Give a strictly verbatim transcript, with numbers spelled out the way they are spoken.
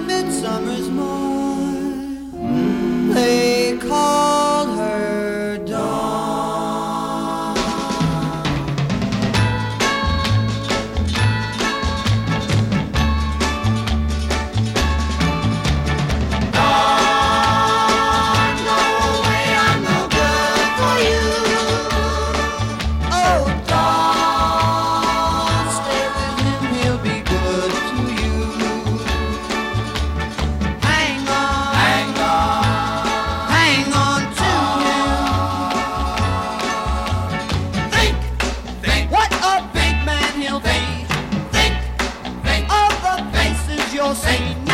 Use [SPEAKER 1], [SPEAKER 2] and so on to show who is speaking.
[SPEAKER 1] midsummer's morn. They called her Dawn. Dawn, go away, I'm no good for you. Oh, Dawn, stay with him, he'll be good to you. Hang on, hang on, hang on to him. Think, think, what a big man he'll be. Think, think of the faces you're seeing.